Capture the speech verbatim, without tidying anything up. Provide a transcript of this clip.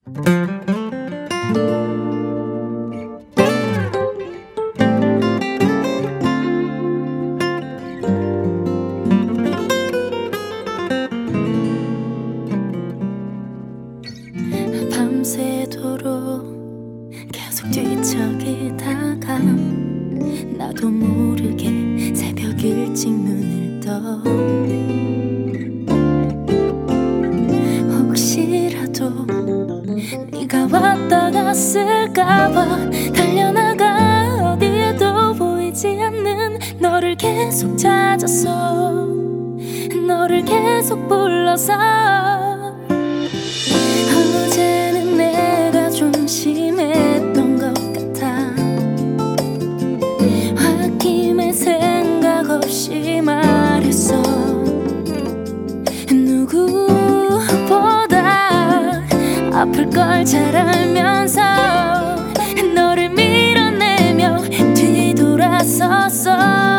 밤새도록 계속 뒤척이다가 나도 모르게 새벽 일찍 눈을 떠. 혹시라도 네가 왔다 갔을까봐 달려나가 어디에도 보이지 않는 너를 계속 찾았어. 너를 계속 불러서. 어제는 내가 좀 심했던 것 같아. 홧김에 생각 없이 말했어. 누구보다 아플 걸 잘 알면서 너를 밀어내며 뒤돌아섰어.